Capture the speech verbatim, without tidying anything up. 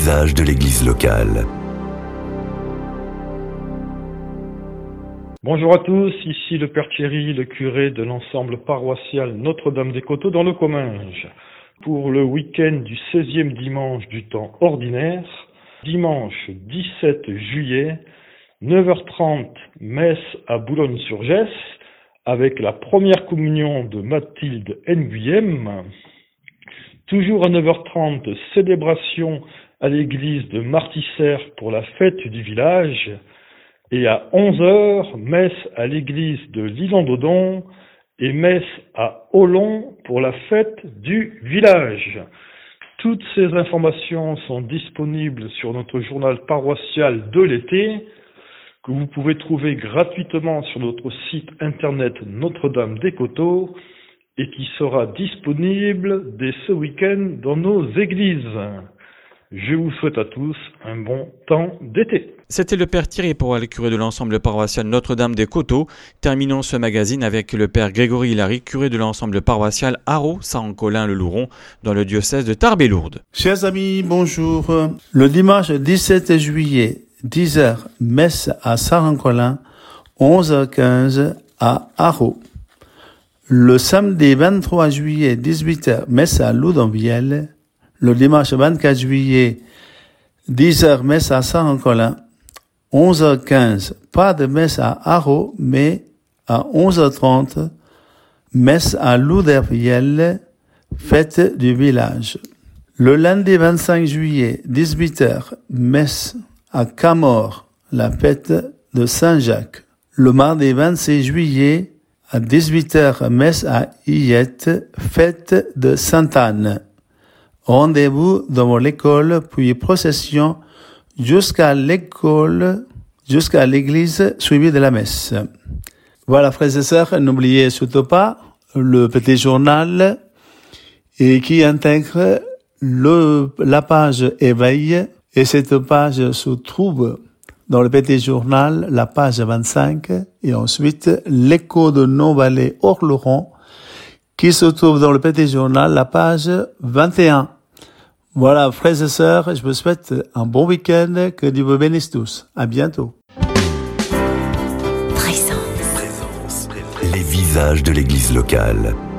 visages de l'église locale. Bonjour à tous, ici le Père Thierry, le curé de l'ensemble paroissial Notre-Dame des Coteaux dans le Comminges. Pour le week-end du seizième dimanche du temps ordinaire, dimanche dix-sept juillet, neuf heures trente, messe à Boulogne-sur-Gesse, avec la première communion de Mathilde Nguyem. Toujours à neuf heures trente, célébration à l'église de Martissère pour la fête du village. Et à onze heures, messe à l'église de L'Isle-en-Dodon et messe à Olon pour la fête du village. Toutes ces informations sont disponibles sur notre journal paroissial de l'été, que vous pouvez trouver gratuitement sur notre site internet Notre-Dame des Coteaux et qui sera disponible dès ce week-end dans nos églises. Je vous souhaite à tous un bon temps d'été. C'était le Père Thierry Poal, le curé de l'ensemble paroissial Notre-Dame des Coteaux. Terminons ce magazine avec le Père Grégory Hilary, curé de l'ensemble paroissial Haro-Saint-Colin-le-Louron dans le diocèse de Tarbes-et-Lourdes. Chers amis, bonjour. Le dimanche dix-sept juillet, dix heures, messe à Saint-Colin, onze heures quinze à Haro. Le samedi vingt-trois juillet, dix-huit heures, messe à Loudonvielle. Le dimanche vingt-quatre juillet, dix heures, messe à Saint-Colin. onze heures quinze, pas de messe à Haro, mais à onze heures trente, messe à Loudonvielle, fête du village. Le lundi vingt-cinq juillet, dix-huit heures, messe à Camors, la fête de Saint-Jacques. Le mardi vingt-six juillet, à dix-huit heures, messe à Illette, fête de Sainte-Anne. Rendez-vous devant l'école, puis procession jusqu'à l'école, jusqu'à l'église, suivi de la messe. Voilà, frères et sœurs, n'oubliez surtout pas le petit journal et qui intègre le, la page éveil, et cette page se trouve dans le petit journal, la page vingt-cinq, et ensuite l'écho de nos vallées Orleron, qui se trouve dans le petit journal, la page vingt et un. Voilà, frères et sœurs, je vous souhaite un bon week-end, que Dieu vous bénisse tous. À bientôt. Présence. Présence. Les visages de l'église locale.